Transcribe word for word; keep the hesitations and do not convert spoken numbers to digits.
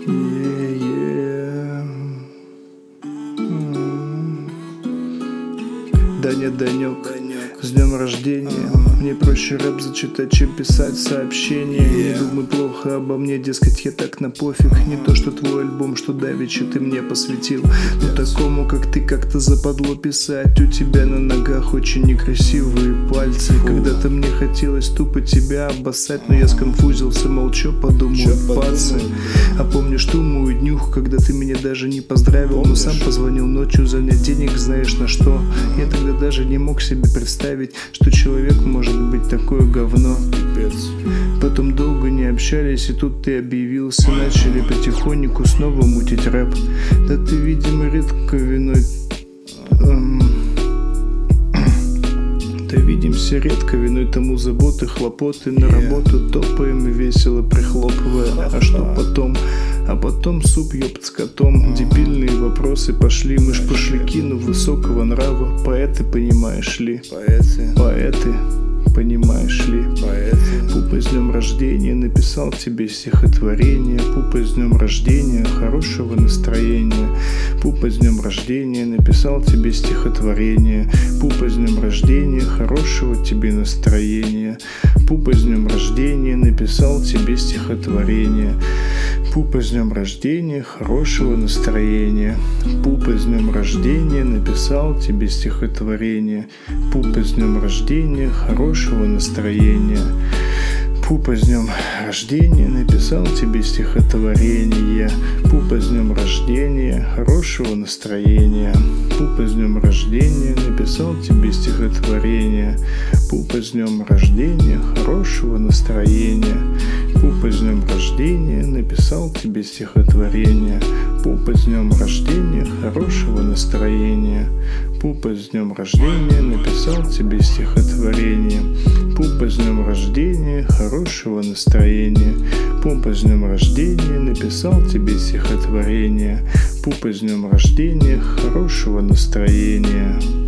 Yeah, yeah. Mm. Даня, Данек, с днем рождения. uh-huh. Мне проще рэп зачитать, чем писать сообщения. yeah. Не думай плохо обо мне, дескать, я так на пофиг. uh-huh. Не то, что твой альбом, что давеча ты мне посвятил. Но yes. такому, как ты, как-то западло писать. У тебя на ногах очень некрасивые пальцы. uh-huh. Когда-то мне хотелось тупо тебя обоссать, но uh-huh. я сконфузился, молчу, подумаю, пацы. А помнишь ту мою днюху, когда ты меня даже не поздравил, помнишь? Но сам позвонил ночью занять денег, знаешь на что. uh-huh. Я тогда даже не мог себе представить, что человек может быть такое говно. Пипец. Потом долго не общались, и тут ты объявился. Начали потихоньку снова мутить рэп. Да ты, видимо, редко виной эм... Да видимся редко виной тому заботы, хлопоты. На работу топаем и весело прихлопывая. А что потом? А потом суп ёпт с котом. Дебильные вопросы пошли. Мы ж пошляки, но высокого нрава. Поэты, понимаешь ли? Поэты. Поэты, понимаешь ли? Поэты. Пупа, с днем рождения, написал тебе стихотворение. Пупа, с днем рождения, хорошего настроения. Пупа, с днем рождения, написал тебе стихотворение. Пупа, с днем рождения, хорошего тебе настроения. Пупа, с днем рождения, написал тебе стихотворение. Пупа, с днем рождения, хорошего настроения. Пупа, с днем рождения, написал тебе стихотворение. Пупа, с днем рождения, хорошего настроения. Пупа, с днем рождения, написал тебе стихотворение. Пупа, с днем рождения, хорошего настроения. Пупа, с днем рождения, написал тебе стихотворение. Пупа, с днем рождения, хорошего настроения. Пупа, с днем рождения, написал тебе стихотворение. Пупа, с днем рождения, хорошего настроения. Пупа, с днем рождения, написал тебе стихотворение. Пупа, с днем рождения, хорошего настроения. Пупа, с днем рождения, написал тебе стихотворение. Пупа, с днем рождения, хорошего настроения.